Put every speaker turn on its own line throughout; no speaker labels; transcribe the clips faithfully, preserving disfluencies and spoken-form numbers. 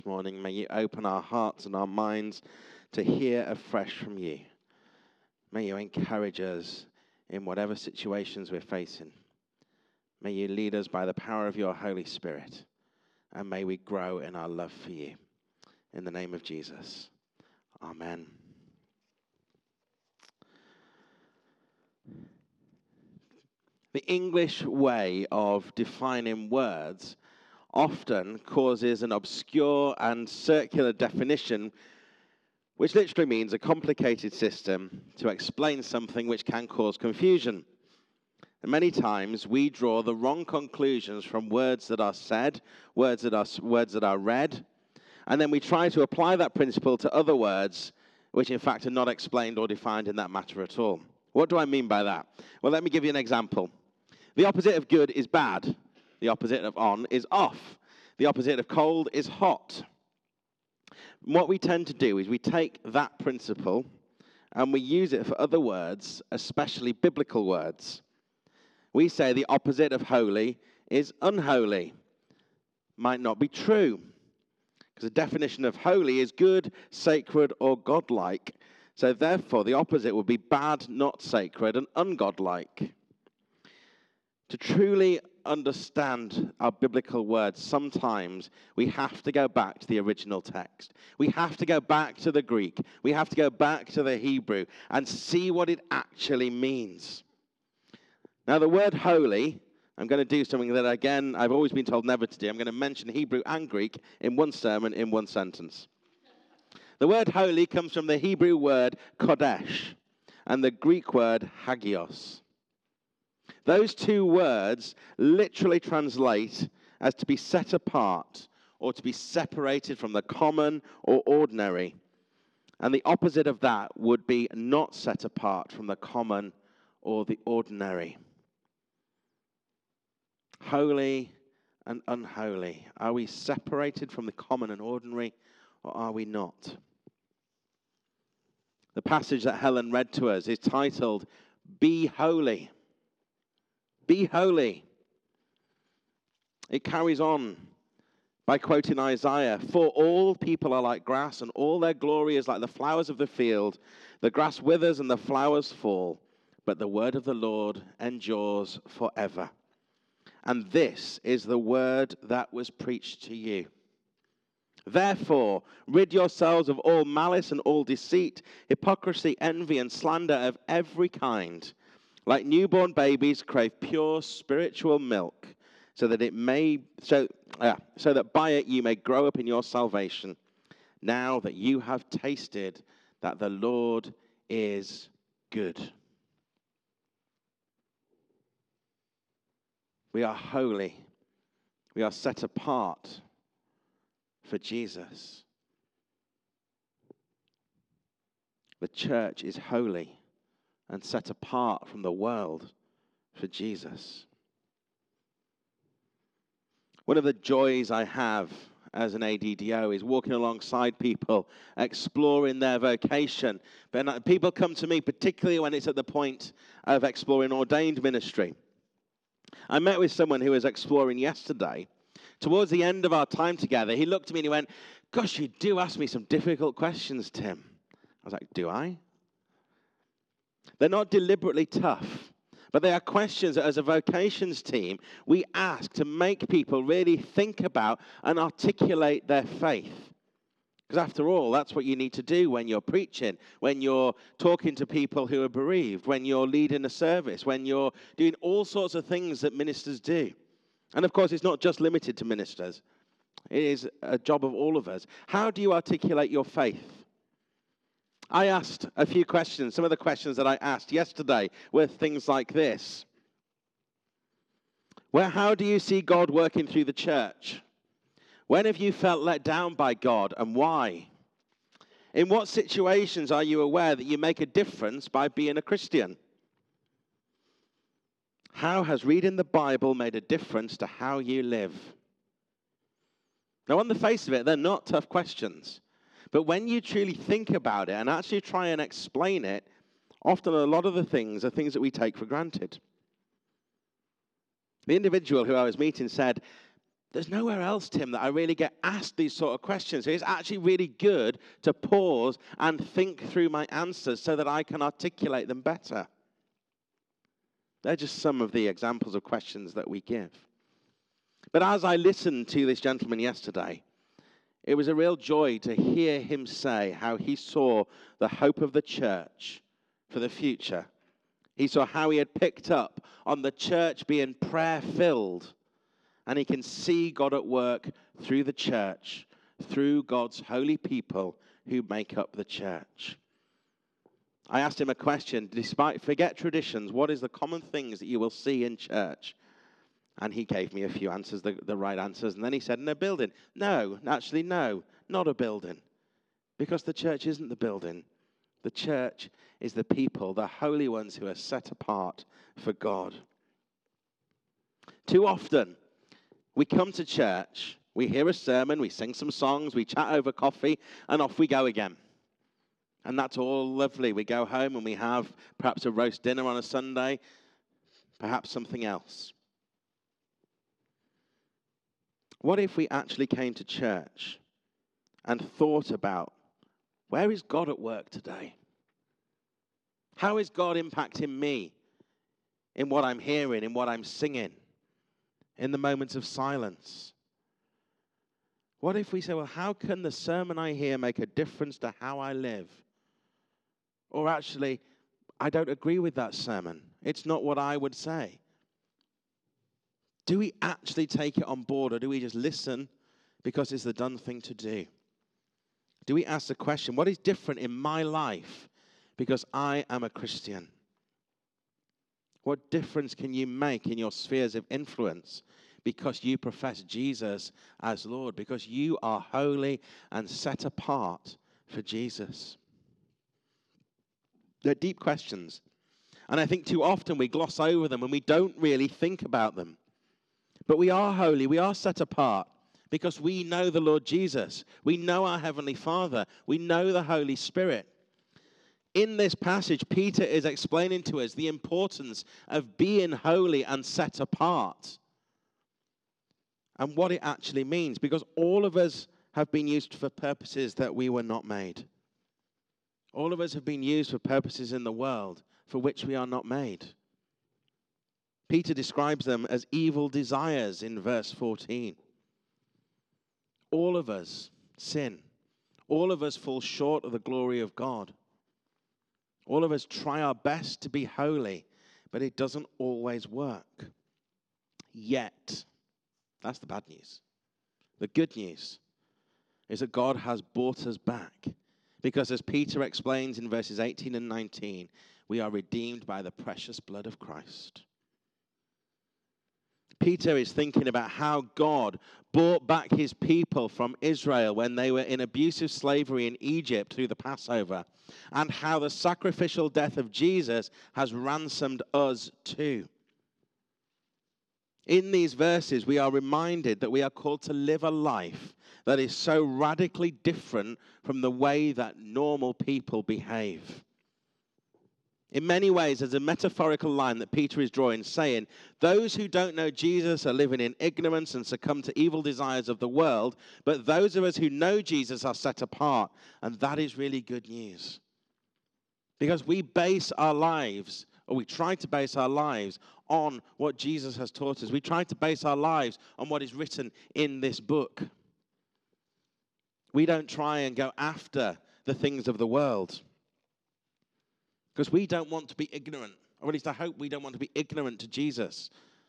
Morning, may you open our hearts and our minds to hear afresh from you. May you encourage us in whatever situations we're facing. May you lead us by the power of your Holy Spirit, and may we grow in our love for you. In the name of Jesus, amen. The English way of defining words often causes an obscure and circular definition, which literally means a complicated system to explain something which can cause confusion. And many times we draw the wrong conclusions from words that are said, words that are, words that are read, and then we try to apply that principle to other words which in fact are not explained or defined in that matter at all. What do I mean by that? Well, let me give you an example. The opposite of good is bad. The opposite of on is off. The opposite of cold is hot. What we tend to do is we take that principle and we use it for other words, especially biblical words. We say the opposite of holy is unholy. Might not be true, because the definition of holy is good, sacred, or godlike. So therefore, the opposite would be bad, not sacred, and ungodlike. To truly understand our biblical words, sometimes we have to go back to the original text. We have to go back to the Greek. We have to go back to the Hebrew and see what it actually means. Now, the word holy, I'm going to do something that, again, I've always been told never to do. I'm going to mention Hebrew and Greek in one sermon, in one sentence. The word holy comes from the Hebrew word kodesh and the Greek word hagios. Those two words literally translate as to be set apart or to be separated from the common or ordinary. And the opposite of that would be not set apart from the common or the ordinary. Holy and unholy. Are we separated from the common and ordinary, or are we not? The passage that Helen read to us is titled, Be Holy. Be holy. It carries on by quoting Isaiah, For all people are like grass, and all their glory is like the flowers of the field. The grass withers and the flowers fall, but the word of the Lord endures forever. And this is the word that was preached to you. Therefore, rid yourselves of all malice and all deceit, hypocrisy, envy, and slander of every kind. Like newborn babies, crave pure spiritual milk, so that it may, so, uh, so that by it you may grow up in your salvation, now that you have tasted that the Lord is good. We are holy. We are set apart for Jesus. The church is holy and set apart from the world for Jesus. One of the joys I have as an A D D O is walking alongside people, exploring their vocation. But people come to me, particularly when it's at the point of exploring ordained ministry. I met with someone who was exploring yesterday. Towards the end of our time together, he looked at me and he went, Gosh, you do ask me some difficult questions, Tim. I was like, do I? They're not deliberately tough, but they are questions that as a vocations team, we ask to make people really think about and articulate their faith. Because after all, that's what you need to do when you're preaching, when you're talking to people who are bereaved, when you're leading a service, when you're doing all sorts of things that ministers do. And of course, it's not just limited to ministers. It is a job of all of us. How do you articulate your faith? I asked a few questions. Some of the questions that I asked yesterday were things like this. Well, how do you see God working through the church? When have you felt let down by God, and why? In what situations are you aware that you make a difference by being a Christian? How has reading the Bible made a difference to how you live? Now, on the face of it, they're not tough questions. But when you truly think about it and actually try and explain it, often a lot of the things are things that we take for granted. The individual who I was meeting said, There's nowhere else, Tim, that I really get asked these sort of questions. So it's actually really good to pause and think through my answers so that I can articulate them better. They're just some of the examples of questions that we give. But as I listened to this gentleman yesterday, it was a real joy to hear him say how he saw the hope of the church for the future. He saw how he had picked up on the church being prayer-filled, and he can see God at work through the church, through God's holy people who make up the church. I asked him a question, despite, forget traditions, what is the common things that you will see in church? And he gave me a few answers, the, the right answers. And then he said, in a building. No, actually, no, not a building. Because the church isn't the building. The church is the people, the holy ones who are set apart for God. Too often, we come to church, we hear a sermon, we sing some songs, we chat over coffee, and off we go again. And that's all lovely. We go home and we have perhaps a roast dinner on a Sunday, perhaps something else. What if we actually came to church and thought about, where is God at work today? How is God impacting me in what I'm hearing, in what I'm singing, in the moments of silence? What if we say, well, how can the sermon I hear make a difference to how I live? Or actually, I don't agree with that sermon. It's not what I would say. Do we actually take it on board, or do we just listen because it's the done thing to do? Do we ask the question, what is different in my life because I am a Christian? What difference can you make in your spheres of influence because you profess Jesus as Lord, because you are holy and set apart for Jesus? They're deep questions, and I think too often we gloss over them and we don't really think about them. But we are holy, we are set apart because we know the Lord Jesus. We know our Heavenly Father. We know the Holy Spirit. In this passage, Peter is explaining to us the importance of being holy and set apart and what it actually means, because all of us have been used for purposes that we were not made. All of us have been used for purposes in the world for which we are not made. Peter describes them as evil desires in verse fourteen. All of us sin. All of us fall short of the glory of God. All of us try our best to be holy, but it doesn't always work. Yet, that's the bad news. The good news is that God has bought us back. Because as Peter explains in verses eighteen and nineteen, we are redeemed by the precious blood of Christ. Peter is thinking about how God brought back his people from Israel when they were in abusive slavery in Egypt through the Passover, and how the sacrificial death of Jesus has ransomed us too. In these verses, we are reminded that we are called to live a life that is so radically different from the way that normal people behave. In many ways, there's a metaphorical line that Peter is drawing, saying, those who don't know Jesus are living in ignorance and succumb to evil desires of the world, but those of us who know Jesus are set apart, and that is really good news. Because we base our lives, or we try to base our lives, on what Jesus has taught us. We try to base our lives on what is written in this book. We don't try and go after the things of the world. Because we don't want to be ignorant, or at least I hope we don't want to be ignorant to Jesus.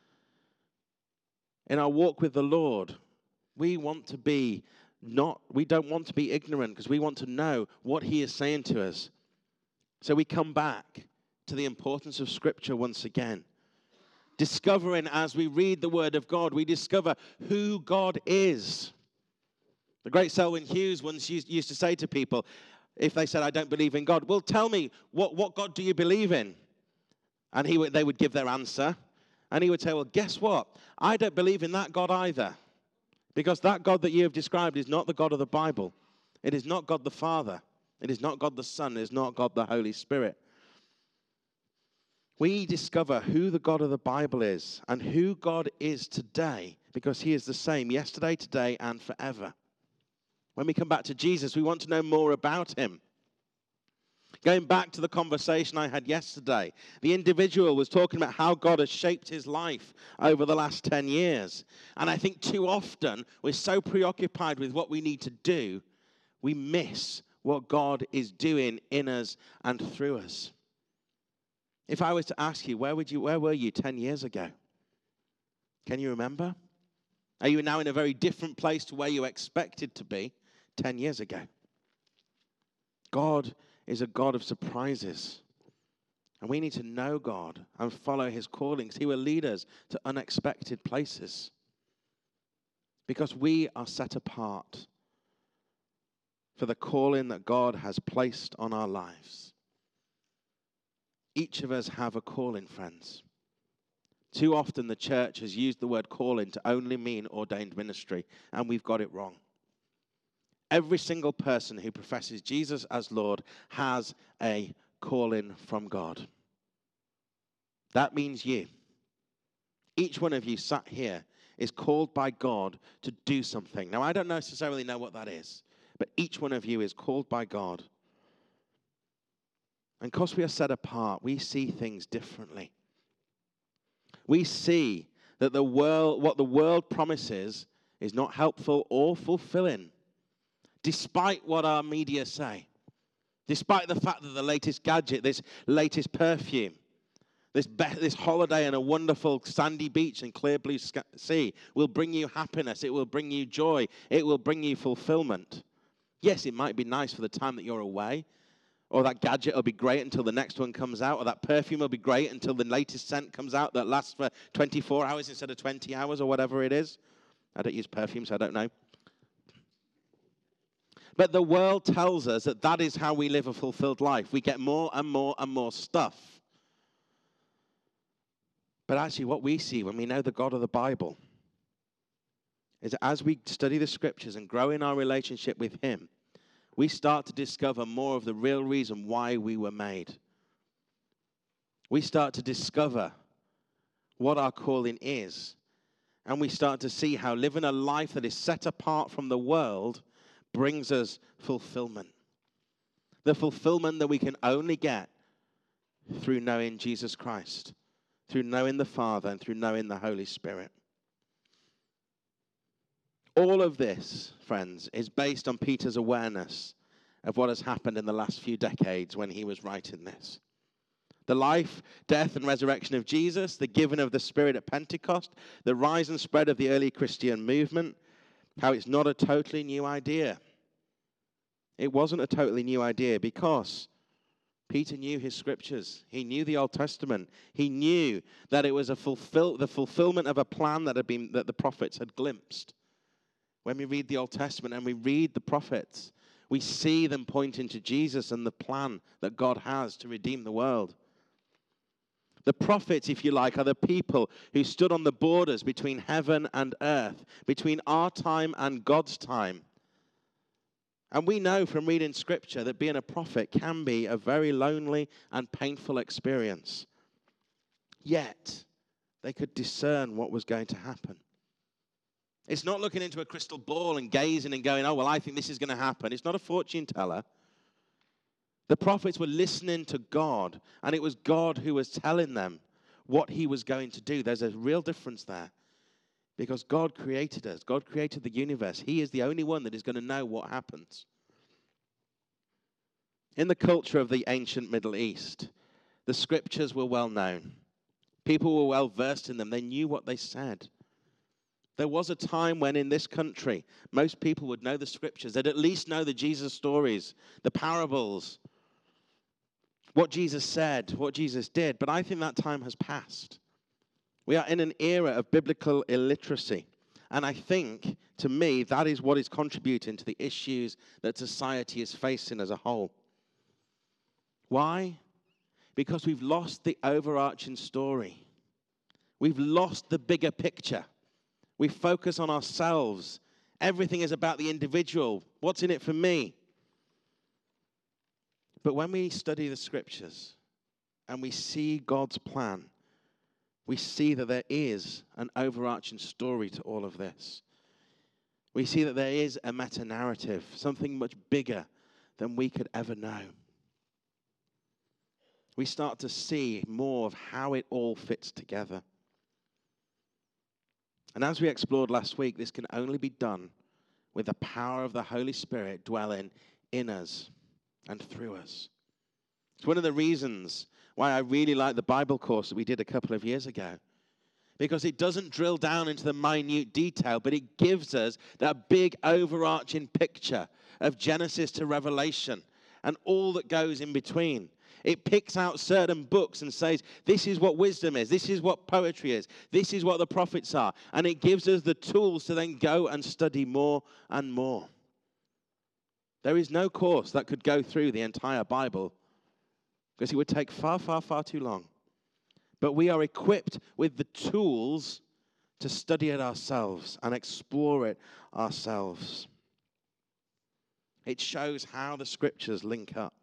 In our walk with the Lord, we want to be not, we don't want to be ignorant because we want to know what he is saying to us. So we come back to the importance of Scripture once again. Discovering as we read the Word of God, we discover who God is. The great Selwyn Hughes once used, used to say to people, if they said, I don't believe in God, well, tell me, what, what God do you believe in? And he would, they would give their answer. And he would say, well, guess what? I don't believe in that God either. Because that God that you have described is not the God of the Bible. It is not God the Father. It is not God the Son. It is not God the Holy Spirit. We discover who the God of the Bible is and who God is today because he is the same yesterday, today, and forever. When we come back to Jesus, we want to know more about him. Going back to the conversation I had yesterday, the individual was talking about how God has shaped his life over the last ten years. And I think too often we're so preoccupied with what we need to do, we miss what God is doing in us and through us. If I was to ask you, where would you, where were you ten years ago? Can you remember? Are you now in a very different place to where you expected to be ten years ago? God is a God of surprises. And we need to know God and follow his callings. He will lead us to unexpected places. Because we are set apart for the calling that God has placed on our lives. Each of us have a calling, friends. Too often the church has used the word calling to only mean ordained ministry, and we've got it wrong. Every single person who professes Jesus as Lord has a calling from God. That means you. Each one of you sat here is called by God to do something. Now, I don't necessarily know what that is, but each one of you is called by God. And because we are set apart, we see things differently. We see that the world, what the world promises is not helpful or fulfilling. Despite what our media say, despite the fact that the latest gadget, this latest perfume, this, be- this holiday on a wonderful sandy beach and clear blue sky- sea will bring you happiness, it will bring you joy, it will bring you fulfillment. Yes, it might be nice for the time that you're away, or that gadget will be great until the next one comes out, or that perfume will be great until the latest scent comes out that lasts for twenty-four hours instead of twenty hours or whatever it is. I don't use perfume, so I don't know. But the world tells us that that is how we live a fulfilled life. We get more and more and more stuff. But actually what we see when we know the God of the Bible is that as we study the scriptures and grow in our relationship with him, we start to discover more of the real reason why we were made. We start to discover what our calling is. And we start to see how living a life that is set apart from the world brings us fulfillment. The fulfillment that we can only get through knowing Jesus Christ, through knowing the Father, and through knowing the Holy Spirit. All of this, friends, is based on Peter's awareness of what has happened in the last few decades when he was writing this. The life, death, and resurrection of Jesus, the giving of the Spirit at Pentecost, the rise and spread of the early Christian movement, how it's not a totally new idea. It wasn't a totally new idea because Peter knew his scriptures. He knew the Old Testament. He knew that it was a fulfill, the fulfillment of a plan that had been that the prophets had glimpsed. When we read the Old Testament and we read the prophets, we see them pointing to Jesus and the plan that God has to redeem the world. The prophets, if you like, are the people who stood on the borders between heaven and earth, between our time and God's time. And we know from reading Scripture that being a prophet can be a very lonely and painful experience. Yet, they could discern what was going to happen. It's not looking into a crystal ball and gazing and going, oh, well, I think this is going to happen. It's not a fortune teller. The prophets were listening to God, and it was God who was telling them what he was going to do. There's a real difference there because God created us. God created the universe. He is the only one that is going to know what happens. In the culture of the ancient Middle East, the scriptures were well known. People were well versed in them. They knew what they said. There was a time when in this country, most people would know the scriptures. They'd at least know the Jesus stories, the parables, what Jesus said, what Jesus did. But I think that time has passed. We are in an era of biblical illiteracy. And I think, to me, that is what is contributing to the issues that society is facing as a whole. Why? Because we've lost the overarching story. We've lost the bigger picture. We focus on ourselves. Everything is about the individual. What's in it for me? But when we study the scriptures and we see God's plan, we see that there is an overarching story to all of this. We see that there is a meta-narrative, something much bigger than we could ever know. We start to see more of how it all fits together. And as we explored last week, this can only be done with the power of the Holy Spirit dwelling in us and through us. It's one of the reasons why I really like the Bible course that we did a couple of years ago. Because it doesn't drill down into the minute detail, but it gives us that big overarching picture of Genesis to Revelation and all that goes in between. It picks out certain books and says, this is what wisdom is, this is what poetry is, this is what the prophets are. And it gives us the tools to then go and study more and more. There is no course that could go through the entire Bible because it would take far, far, far too long. But we are equipped with the tools to study it ourselves and explore it ourselves. It shows how the scriptures link up.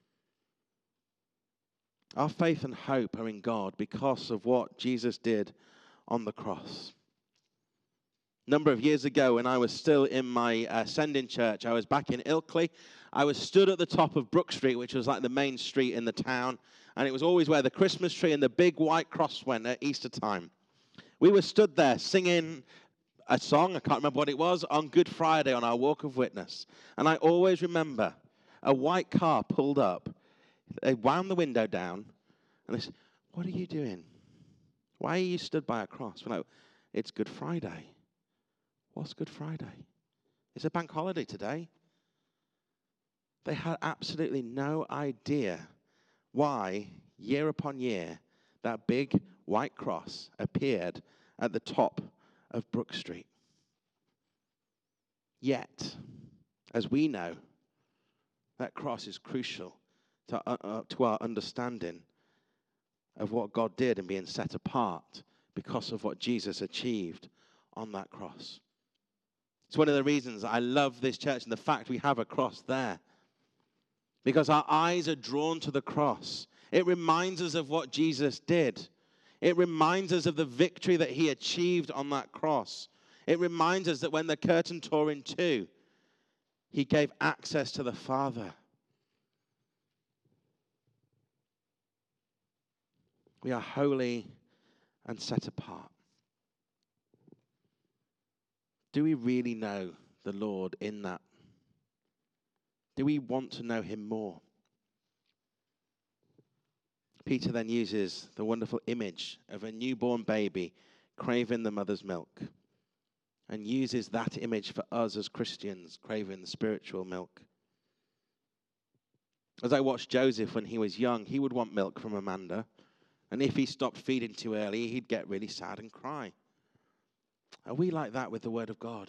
Our faith and hope are in God because of what Jesus did on the cross. A number of years ago, when I was still in my uh, sending church, I was back in Ilkley. I was stood at the top of Brook Street, which was like the main street in the town, and it was always where the Christmas tree and the big white cross went at Easter time. We were stood there singing a song, I can't remember what it was, on Good Friday on our Walk of Witness. And I always remember a white car pulled up. They wound the window down, and they said, what are you doing? Why are you stood by a cross? We're like, it's Good Friday. What's Good Friday? It's a bank holiday today. They had absolutely no idea why, year upon year, that big white cross appeared at the top of Brook Street. Yet, as we know, that cross is crucial to, uh, uh, to our understanding of what God did and being set apart because of what Jesus achieved on that cross. It's one of the reasons I love this church and the fact we have a cross there. Because our eyes are drawn to the cross. It reminds us of what Jesus did. It reminds us of the victory that he achieved on that cross. It reminds us that when the curtain tore in two, he gave access to the Father. We are holy and set apart. Do we really know the Lord in that? Do we want to know him more? Peter then uses the wonderful image of a newborn baby craving the mother's milk and uses that image for us as Christians craving the spiritual milk. As I watched Joseph when he was young, he would want milk from Amanda. And if he stopped feeding too early, he'd get really sad and cry. Are we like that with the Word of God?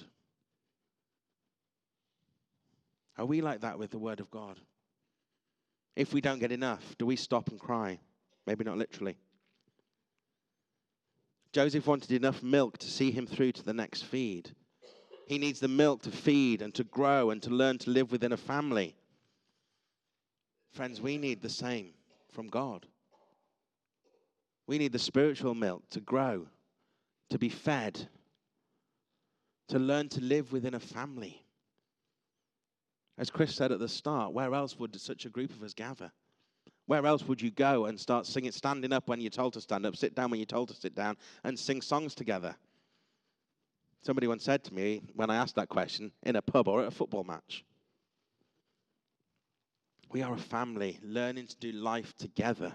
Are we like that with the Word of God? If we don't get enough, do we stop and cry? Maybe not literally. Joseph wanted enough milk to see him through to the next feed. He needs the milk to feed and to grow and to learn to live within a family. Friends, we need the same from God. We need the spiritual milk to grow, to be fed, to learn to live within a family. As Chris said at the start, where else would such a group of us gather? Where else would you go and start singing, standing up when you're told to stand up, sit down when you're told to sit down, and sing songs together? Somebody once said to me, when I asked that question, in a pub or at a football match. We are a family learning to do life together.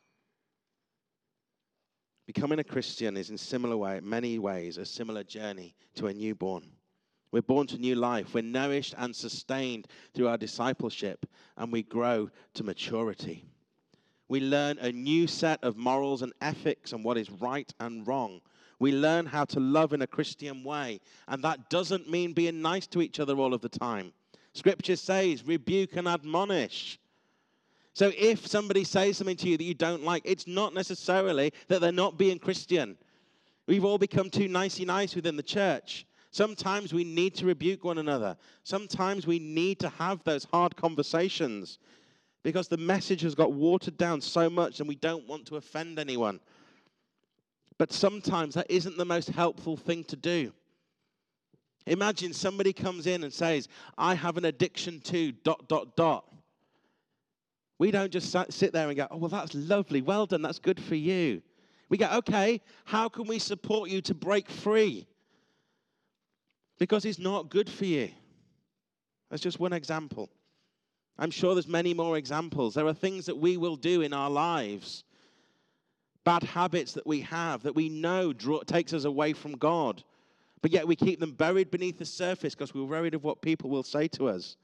Becoming a Christian is in similar way, many ways a similar journey to a newborn. We're born to new life. We're nourished and sustained through our discipleship, and we grow to maturity. We learn a new set of morals and ethics and what is right and wrong. We learn how to love in a Christian way, and that doesn't mean being nice to each other all of the time. Scripture says, rebuke and admonish. So if somebody says something to you that you don't like, it's not necessarily that they're not being Christian. We've all become too nicey nice within the church. Sometimes we need to rebuke one another. Sometimes we need to have those hard conversations because the message has got watered down so much and we don't want to offend anyone. But sometimes that isn't the most helpful thing to do. Imagine somebody comes in and says, I have an addiction to dot, dot, dot. We don't just sit there and go, oh, well, that's lovely. Well done. That's good for you. We go, okay, how can we support you to break free? Because it's not good for you. That's just one example. I'm sure there's many more examples. There are things that we will do in our lives, bad habits that we have that we know draw, takes us away from God, but yet we keep them buried beneath the surface because we're worried of what people will say to us.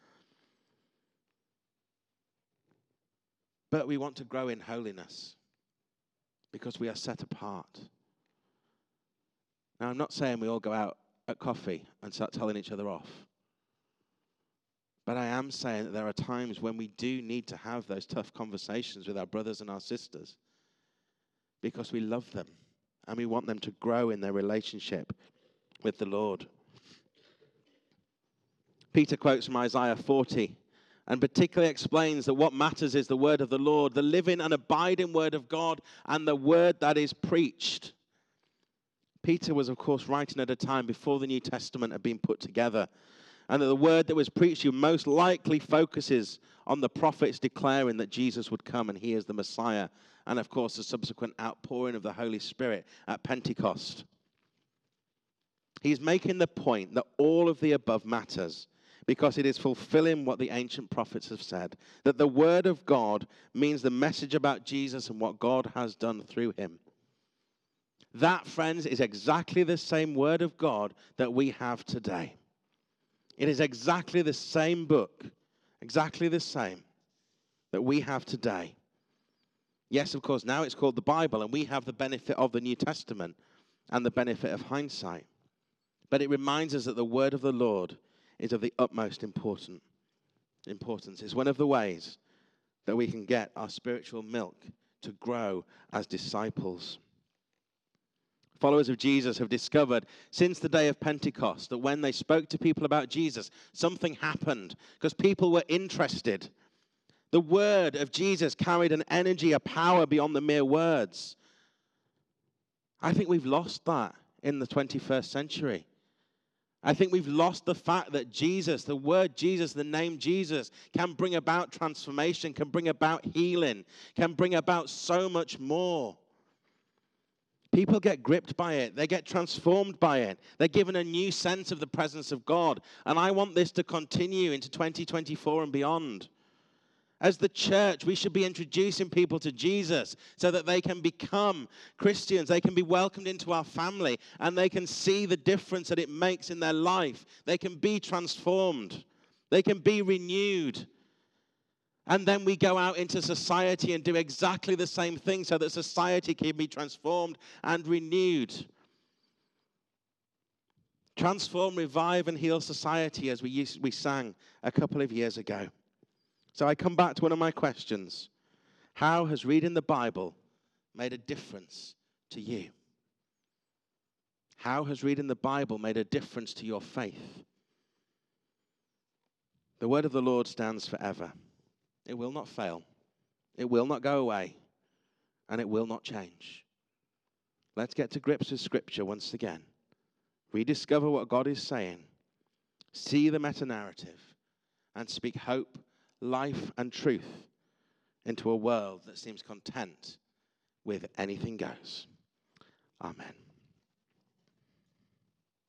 But we want to grow in holiness because we are set apart. Now, I'm not saying we all go out at coffee and start telling each other off. But I am saying that there are times when we do need to have those tough conversations with our brothers and our sisters because we love them and we want them to grow in their relationship with the Lord. Peter quotes from Isaiah forty and particularly explains that what matters is the word of the Lord, the living and abiding word of God, and the word that is preached. Peter was, of course, writing at a time before the New Testament had been put together, and that the word that was preached to you most likely focuses on the prophets declaring that Jesus would come and he is the Messiah, and, of course, the subsequent outpouring of the Holy Spirit at Pentecost. He's making the point that all of the above matters because it is fulfilling what the ancient prophets have said, that the word of God means the message about Jesus and what God has done through him. That, friends, is exactly the same word of God that we have today. It is exactly the same book, exactly the same that we have today. Yes, of course, now it's called the Bible, and we have the benefit of the New Testament and the benefit of hindsight. But it reminds us that the word of the Lord is of the utmost important importance. It's one of the ways that we can get our spiritual milk to grow as disciples. Followers of Jesus have discovered since the day of Pentecost that when they spoke to people about Jesus, something happened because people were interested. The word of Jesus carried an energy, a power beyond the mere words. I think we've lost that in the twenty-first century. I think we've lost the fact that Jesus, the word Jesus, the name Jesus, can bring about transformation, can bring about healing, can bring about so much more. People get gripped by it. They get transformed by it. They're given a new sense of the presence of God. And I want this to continue into twenty twenty-four and beyond. As the church, we should be introducing people to Jesus so that they can become Christians. They can be welcomed into our family and they can see the difference that it makes in their life. They can be transformed. They can be renewed. And then we go out into society and do exactly the same thing so that society can be transformed and renewed. Transform, revive, and heal society, as we used, we sang a couple of years ago. So I come back to one of my questions. How has reading the Bible made a difference to you? How has reading the Bible made a difference to your faith? The word of the Lord stands forever. It will not fail. It will not go away. And it will not change. Let's get to grips with Scripture once again. Rediscover what God is saying. See the meta-narrative. And speak hope, life, and truth into a world that seems content with anything goes. Amen.